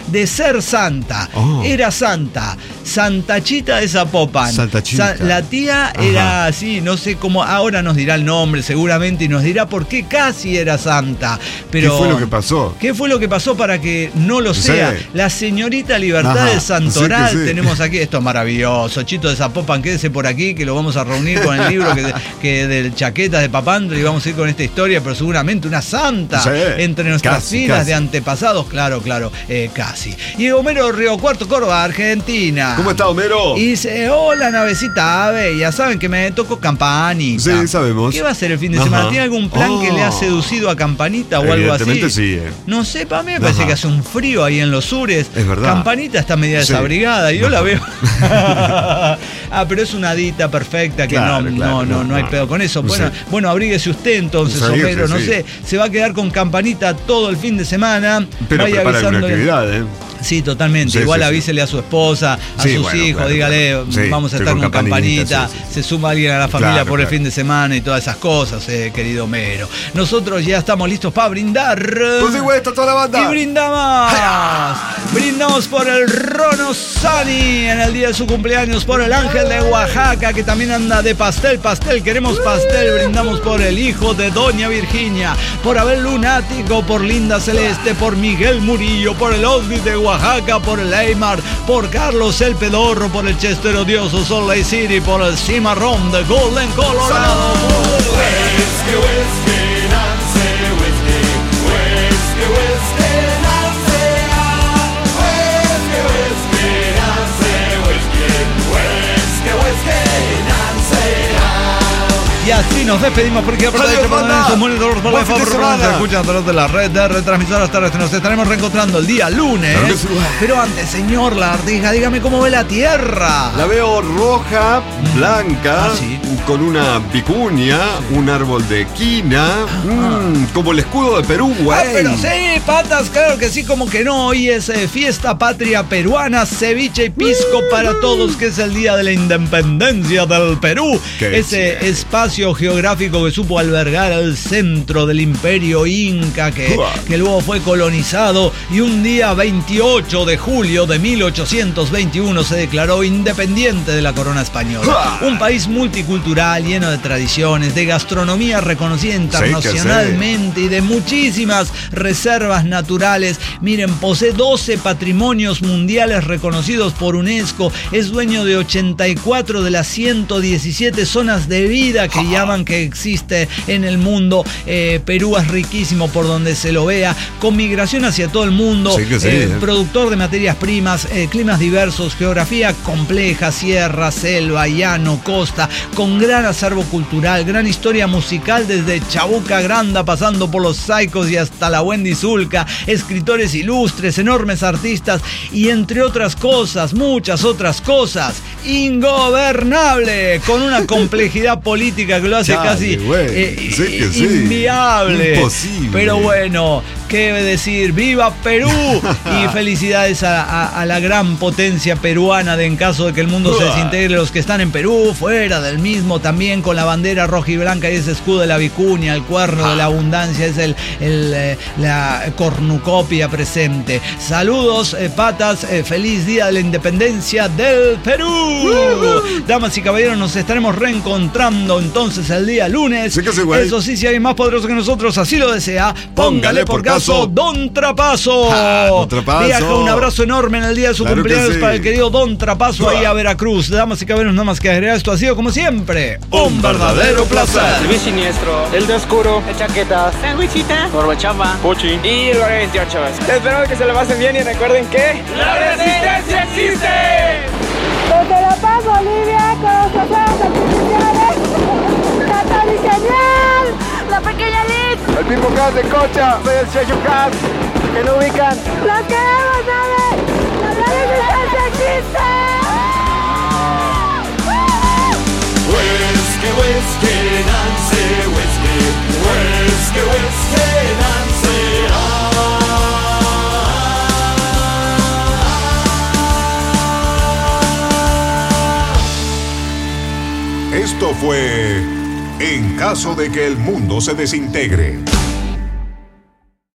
de ser santa. Era santa. Santa Chita de Zapopan. Santa Chita. La tía era así, no sé cómo, ahora nos dirá el nombre seguramente y nos dirá por qué casi era santa. Pero, ¿qué fue lo que pasó? ¿Qué fue lo que pasó para que no lo sea? La señorita Libertad de Santoral, sí. Tenemos aquí, esto es maravilloso. Chito de Zapopan, quédese por aquí que lo vamos a reunir con el libro que del Chaquetas de Papandreou y vamos a ir con esta historia, pero seguramente una santa entre nuestras filas de antepasados, claro, casi. Y Homero Río Cuarto, Córdoba, Argentina. ¿Cómo está, Homero? Y dice, hola, navecita ave, ya saben que me tocó Campanita. Sí, sabemos. ¿Qué va a hacer el fin de semana? ¿Tiene algún plan que le ha seducido a Campanita o algo así? Evidentemente sí. No sé, para mí me parece que hace un frío ahí en los sures. Es verdad. Campanita está media desabrigada y yo la veo. Pero es una dita perfecta que no hay pedo con eso. Bueno, abríguese usted entonces, Homero, no sé, se va a quedar con Campanita todo el fin de semana. Pero vaya prepara una actividad, Sí, totalmente. Igual avísele a su esposa, a sus hijos, dígale, vamos a estar con Campanita, se suma alguien a la familia por el fin de semana y todas esas cosas, querido Homero. Nosotros ya estamos listos para brindar. Por supuesto, toda la banda. Y brindamos. Brindamos por el Rono Sani en el día de su cumpleaños, por el Ángel de Oaxaca, que también anda de pastel. Queremos pastel. Brindamos por el hijo de Doña Virginia, por Abel Lunático, por Linda Celeste, por Miguel Murillo, por el Osby de Oaxaca, por el Aymar, por Carlos el Pedorro, por el Chester Odioso Salt Lake City, por el Cimarrón de Golden, Colorado. Y así nos despedimos porque por escuchan a través de la red de retransmisoras terrestres. Nos estaremos reencontrando el día lunes. Pero antes, señor Lardija, dígame cómo ve la tierra. La veo roja, blanca, con una vicuña, un árbol de quina, como el escudo de Perú, güey. Pero sí, patas, claro que sí, como que no. Hoy es fiesta patria peruana, ceviche y pisco para todos, que es el día de la independencia del Perú. Ese espacio geográfico que supo albergar el centro del imperio inca que luego fue colonizado, y un día 28 de julio de 1821 se declaró independiente de la corona española. Un país multicultural, lleno de tradiciones, de gastronomía reconocida internacionalmente y de muchísimas reservas naturales. Miren, posee 12 patrimonios mundiales reconocidos por UNESCO, es dueño de 84 de las 117 zonas de vida que llaman que existe en el mundo. Perú es riquísimo por donde se lo vea, con migración hacia todo el mundo, productor de materias primas, climas diversos, geografía compleja, sierra, selva, llano, costa, con gran acervo cultural, gran historia musical desde Chabuca Granda pasando por los Saicos y hasta la Wendy Zulka, escritores ilustres, enormes artistas y entre otras cosas, muchas otras cosas, ingobernable, con una complejidad política que lo hace casi inviable. Imposible. Pero bueno, ¿qué decir? ¡Viva Perú! Y felicidades a la gran potencia peruana, en caso de que el mundo se desintegre, los que están en Perú, fuera del mismo, también con la bandera roja y blanca y ese escudo de la vicuña, el cuerno de la abundancia, es la cornucopia presente. Saludos, patas, feliz día de la independencia del Perú. Damas y caballeros, nos estaremos reencontrando entonces el día lunes. Eso sí, si hay más poderoso que nosotros, así lo desea, póngale por caso Don Trapazo. Don Trapazo. Viaja, un abrazo enorme en el día de su cumpleaños para el querido Don Trapazo ahí a Veracruz. Damas y caballeros, nada más que agregar, esto ha sido como siempre un verdadero placer. El siniestro, el de oscuro, el chaquetas, sandwichita, Gorbachamba, Puchi y el 28. Espero que se lo pasen bien y recuerden que ¡la resistencia existe! Desde La Paz, Bolivia, con los fuegos artificiales, Natalie Genial, la pequeña Liz, el Pipo Cat de Cocha, soy el Checho Cat, que no ubican. ¡Los queremos, ¿sabes? ¡La resistencia existe! Whiskey, whiskey, Nancy, whiskey, whiskey, whiskey, Nancy, Esto fue En caso de que el mundo se desintegre.